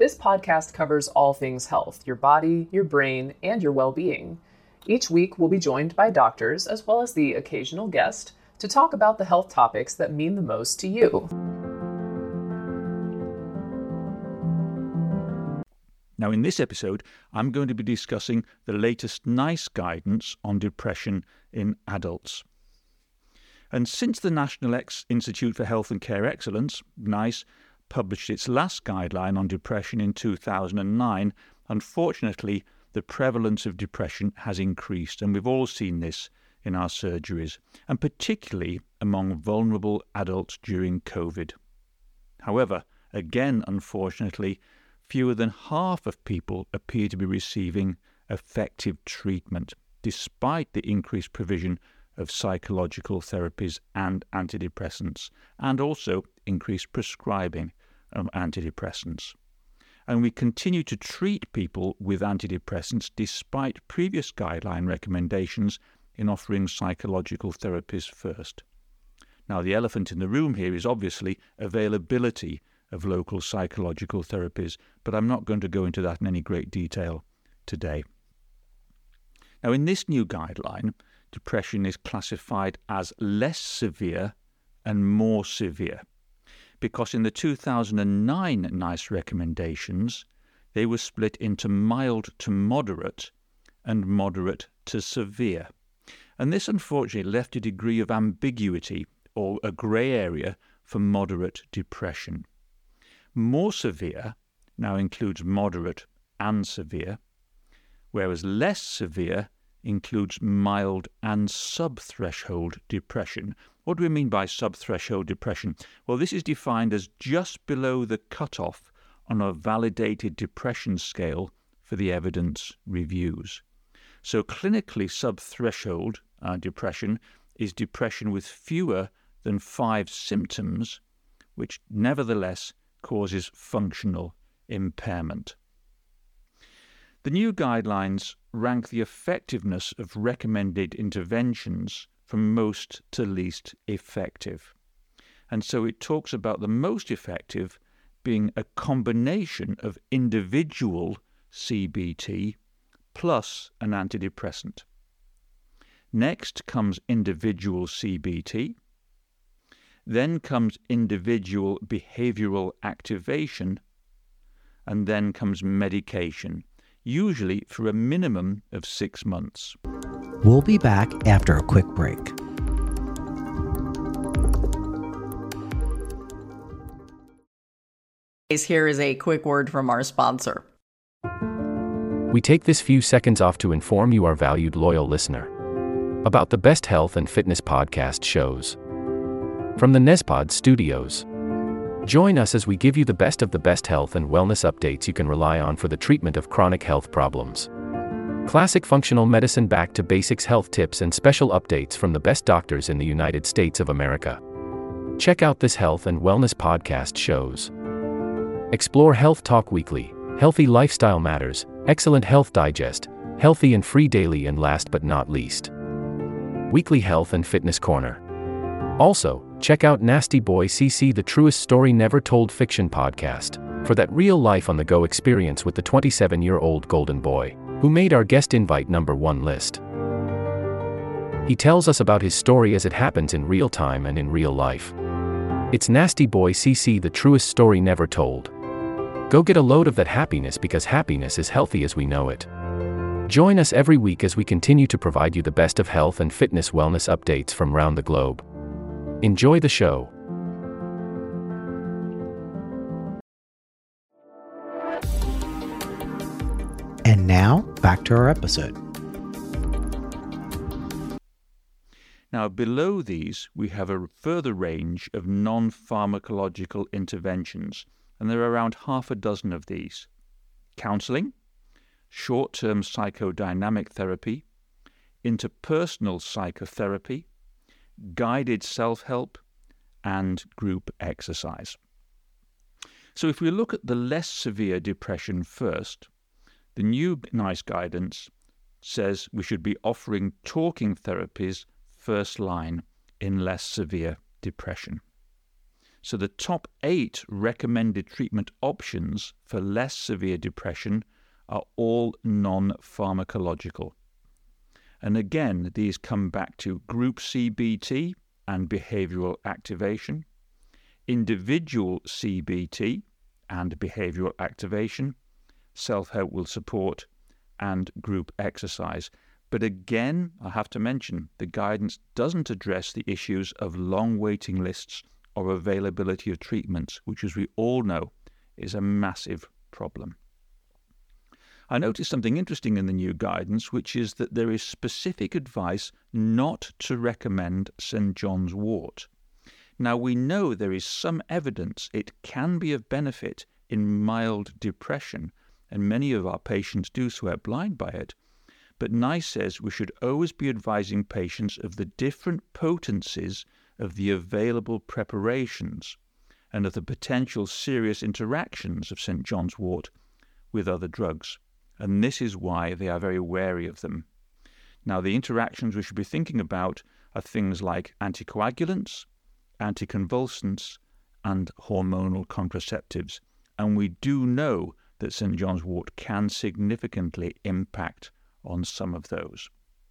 This podcast covers all things health, your body, your brain, and your well-being. Each week, we'll be joined by doctors, as well as the occasional guest, to talk about the health topics that mean the most to you. Now, in this episode, I'm going to be discussing the latest NICE guidance on depression in adults. And since the National Institute for Health and Care Excellence, NICE, published its last guideline on depression in 2009, unfortunately, the prevalence of depression has increased, and we've all seen this in our surgeries, and particularly among vulnerable adults during COVID. However, again, unfortunately, fewer than half of people appear to be receiving effective treatment, despite the increased provision of psychological therapies and antidepressants, and also increased prescribing of antidepressants. And we continue to treat people with antidepressants despite previous guideline recommendations in offering psychological therapies first. Now, the elephant in the room here is obviously availability of local psychological therapies, but I'm not going to go into that in any great detail today. Now, in this new guideline, depression is classified as less severe and more severe, because in the 2009 NICE recommendations, they were split into mild to moderate and moderate to severe. And this unfortunately left a degree of ambiguity or a grey area for moderate depression. More severe now includes moderate and severe, whereas less severe includes mild and subthreshold depression. What do we mean by subthreshold depression? Well, this is defined as just below the cutoff on a validated depression scale for the evidence reviews. So clinically subthreshold depression is depression with fewer than 5 symptoms, which nevertheless causes functional impairment. The new guidelines rank the effectiveness of recommended interventions from most to least effective. And so it talks about the most effective being a combination of individual CBT plus an antidepressant. Next comes individual CBT. Then comes individual behavioral activation, and then comes medication, usually for a minimum of 6 months. We'll be back after a quick break. Here is a quick word from our sponsor. We take this few seconds off to inform you, our valued loyal listener, about the best health and fitness podcast shows from the Nezpod studios. Join us as we give you the best of the best health and wellness updates you can rely on for the treatment of chronic health problems. Classic functional medicine back to basics health tips and special updates from the best doctors in the United States of America. Check out this health and wellness podcast shows. Explore Health Talk Weekly, Healthy Lifestyle Matters, Excellent Health Digest, Healthy and Free Daily, and last but not least, Weekly Health and Fitness Corner. Also, check out Nasty Boy CC, the truest story never told fiction podcast, for that real life on the go experience with the 27-year-old golden boy, who made our guest invite #1 list. He tells us about his story as it happens in real time and in real life. It's Nasty Boy CC, the truest story never told. Go get a load of that happiness, because happiness is healthy as we know it. Join us every week as we continue to provide you the best of health and fitness wellness updates from around the globe. Enjoy the show. And now, back to our episode. Now, below these, we have a further range of non-pharmacological interventions, and there are around half a dozen of these. Counseling, short-term psychodynamic therapy, interpersonal psychotherapy, guided self-help, and group exercise. So if we look at the less severe depression first, the new NICE guidance says we should be offering talking therapies first line in less severe depression. So the top 8 recommended treatment options for less severe depression are all non-pharmacological. And again, these come back to group CBT and behavioral activation, individual CBT and behavioral activation, self-help will support, and group exercise. But again, I have to mention, the guidance doesn't address the issues of long waiting lists or availability of treatments, which, as we all know, is a massive problem. I noticed something interesting in the new guidance, which is that there is specific advice not to recommend St. John's wort. Now, we know there is some evidence it can be of benefit in mild depression, and many of our patients do swear blind by it. But NICE says we should always be advising patients of the different potencies of the available preparations and of the potential serious interactions of St. John's wort with other drugs. And this is why they are very wary of them. Now, the interactions we should be thinking about are things like anticoagulants, anticonvulsants, and hormonal contraceptives. And we do know that St. John's wort can significantly impact on some of those.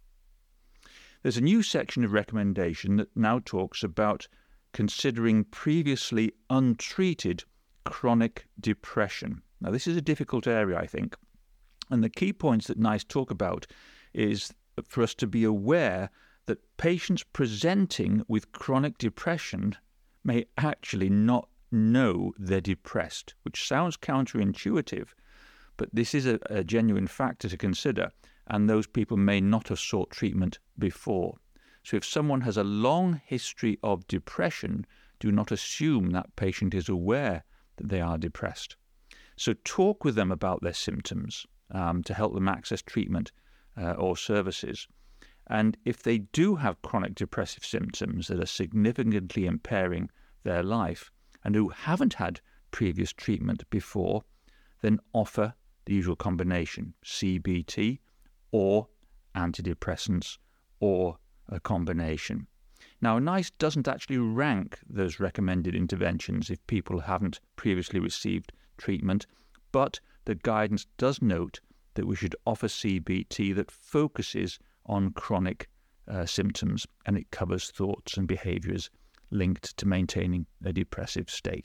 There's a new section of recommendation that now talks about considering previously untreated chronic depression. Now, this is a difficult area, I think. And the key points that NICE talk about is for us to be aware that patients presenting with chronic depression may actually not know they're depressed, which sounds counterintuitive, but this is a genuine factor to consider, and those people may not have sought treatment before. So if someone has a long history of depression, do not assume that patient is aware that they are depressed. So talk with them about their symptoms to help them access treatment or services. And if they do have chronic depressive symptoms that are significantly impairing their life and who haven't had previous treatment before, then offer the usual combination, CBT or antidepressants or a combination. Now, NICE doesn't actually rank those recommended interventions if people haven't previously received treatment, but the guidance does note that we should offer CBT that focuses on chronic symptoms, and it covers thoughts and behaviours linked to maintaining a depressive state.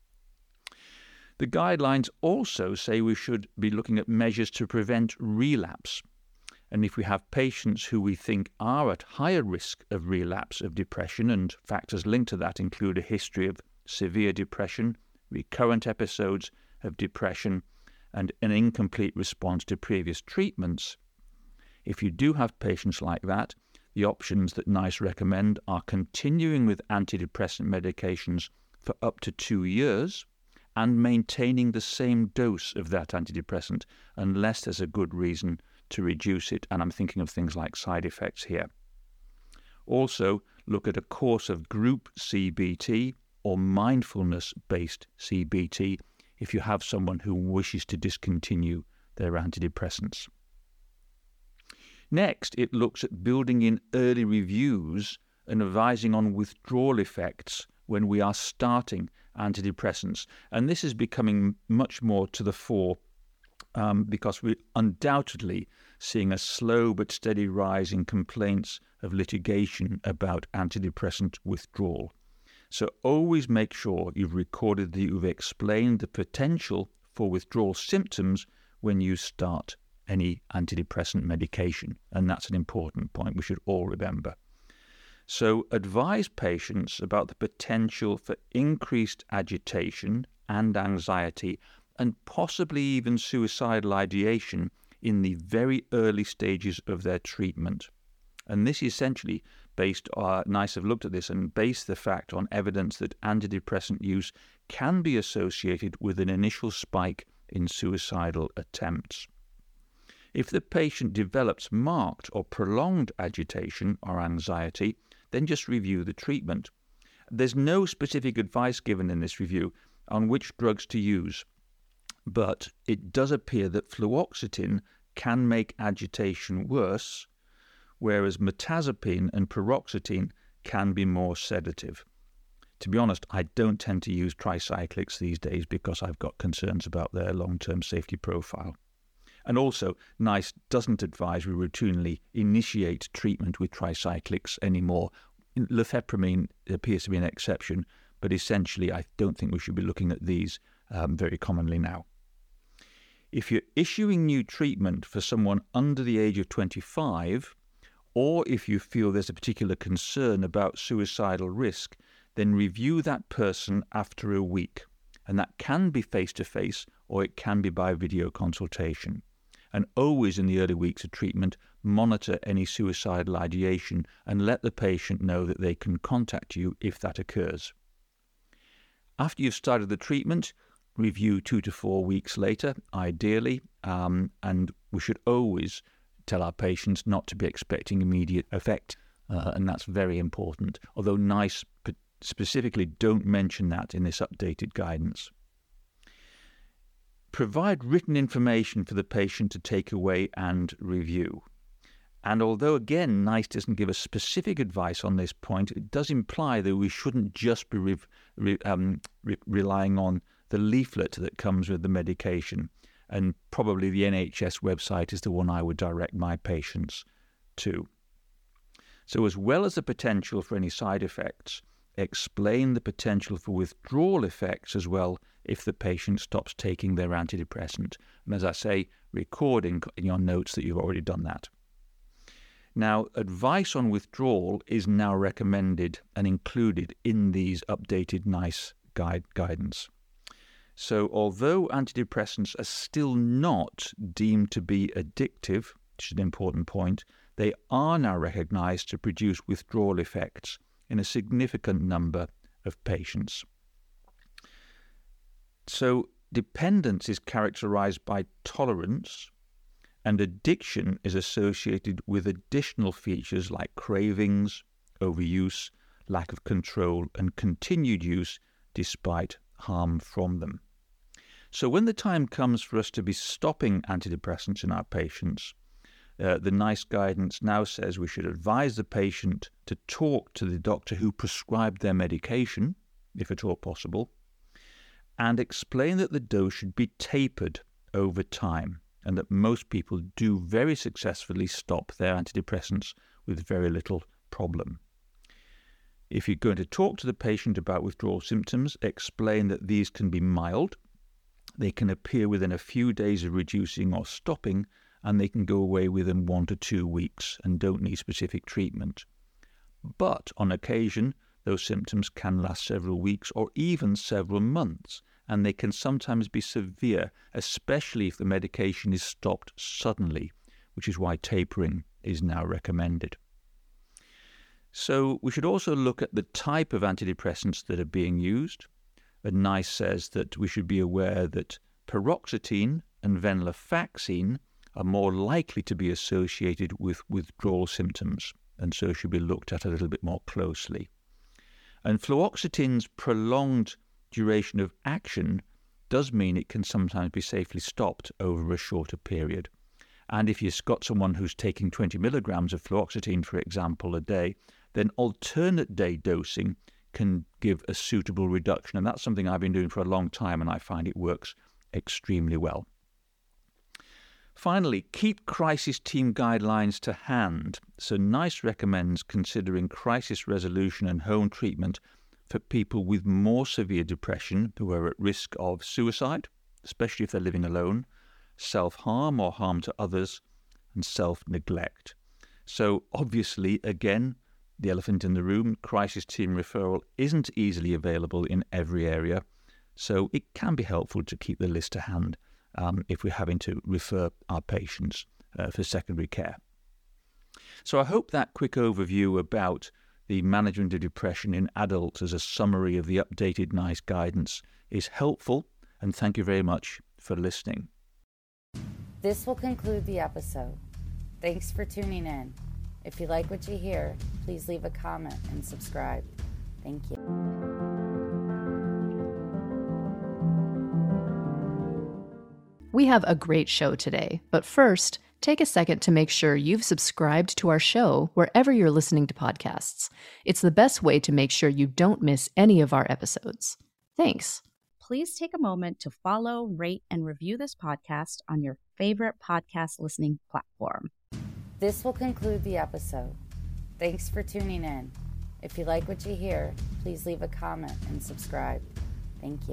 The guidelines also say we should be looking at measures to prevent relapse. And if we have patients who we think are at higher risk of relapse of depression, and factors linked to that include a history of severe depression, recurrent episodes of depression, and an incomplete response to previous treatments, if you do have patients like that, the options that NICE recommend are continuing with antidepressant medications for up to 2 years and maintaining the same dose of that antidepressant unless there's a good reason to reduce it, and I'm thinking of things like side effects here. Also, look at a course of group CBT or mindfulness-based CBT if you have someone who wishes to discontinue their antidepressants. Next, it looks at building in early reviews and advising on withdrawal effects when we are starting antidepressants. And this is becoming much more to the fore because we're undoubtedly seeing a slow but steady rise in complaints of litigation about antidepressant withdrawal. So always make sure you've recorded that you've explained the potential for withdrawal symptoms when you start any antidepressant medication. And that's an important point we should all remember. So advise patients about the potential for increased agitation and anxiety and possibly even suicidal ideation in the very early stages of their treatment. And this is essentially based on, NICE have looked at this and based the fact on evidence that antidepressant use can be associated with an initial spike in suicidal attempts. If the patient develops marked or prolonged agitation or anxiety, then just review the treatment. There's no specific advice given in this review on which drugs to use, but it does appear that fluoxetine can make agitation worse, whereas mirtazapine and paroxetine can be more sedative. To be honest, I don't tend to use tricyclics these days because I've got concerns about their long-term safety profile. And also, NICE doesn't advise we routinely initiate treatment with tricyclics anymore. Lefepramine appears to be an exception, but essentially I don't think we should be looking at these very commonly now. If you're issuing new treatment for someone under the age of 25, or if you feel there's a particular concern about suicidal risk, then review that person after a week. And that can be face-to-face or it can be by video consultation. And always in the early weeks of treatment, monitor any suicidal ideation and let the patient know that they can contact you if that occurs. After you've started the treatment, review 2 to 4 weeks later, ideally, and we should always tell our patients not to be expecting immediate effect, and that's very important, although NICE specifically don't mention that in this updated guidance. Provide written information for the patient to take away and review. And although, again, NICE doesn't give us specific advice on this point, it does imply that we shouldn't just be relying on the leaflet that comes with the medication. And probably the NHS website is the one I would direct my patients to. So as well as the potential for any side effects, explain the potential for withdrawal effects as well if the patient stops taking their antidepressant. And as I say, recording in your notes that you've already done that. Now, advice on withdrawal is now recommended and included in these updated NICE guidance. So although antidepressants are still not deemed to be addictive, which is an important point, they are now recognized to produce withdrawal effects in a significant number of patients. So dependence is characterized by tolerance, and addiction is associated with additional features like cravings, overuse, lack of control, and continued use despite harm from them. So when the time comes for us to be stopping antidepressants in our patients, the NICE guidance now says we should advise the patient to talk to the doctor who prescribed their medication, if at all possible, and explain that the dose should be tapered over time and that most people do very successfully stop their antidepressants with very little problem. If you're going to talk to the patient about withdrawal symptoms, explain that these can be mild, they can appear within a few days of reducing or stopping, and they can go away within 1 to 2 weeks and don't need specific treatment. But on occasion, those symptoms can last several weeks or even several months, and they can sometimes be severe, especially if the medication is stopped suddenly, which is why tapering is now recommended. So we should also look at the type of antidepressants that are being used. And NICE says that we should be aware that paroxetine and venlafaxine are more likely to be associated with withdrawal symptoms, and so should be looked at a little bit more closely. And fluoxetine's prolonged duration of action does mean it can sometimes be safely stopped over a shorter period. And if you've got someone who's taking 20 milligrams of fluoxetine, for example, a day, then alternate day dosing can give a suitable reduction. And that's something I've been doing for a long time, and I find it works extremely well. Finally, keep crisis team guidelines to hand. So NICE recommends considering crisis resolution and home treatment for people with more severe depression who are at risk of suicide, especially if they're living alone, self-harm or harm to others, and self-neglect. So obviously, again, the elephant in the room, crisis team referral isn't easily available in every area, so it can be helpful to keep the list to hand if we're having to refer our patients for secondary care. So I hope that quick overview about the management of depression in adults as a summary of the updated NICE guidance is helpful, and thank you very much for listening. This will conclude the episode. Thanks for tuning in. If you like what you hear, please leave a comment and subscribe. Thank you. We have a great show today, but first, take a second to make sure you've subscribed to our show wherever you're listening to podcasts. It's the best way to make sure you don't miss any of our episodes. Thanks. Please take a moment to follow, rate, and review this podcast on your favorite podcast listening platform. This will conclude the episode. Thanks for tuning in. If you like what you hear, please leave a comment and subscribe. Thank you.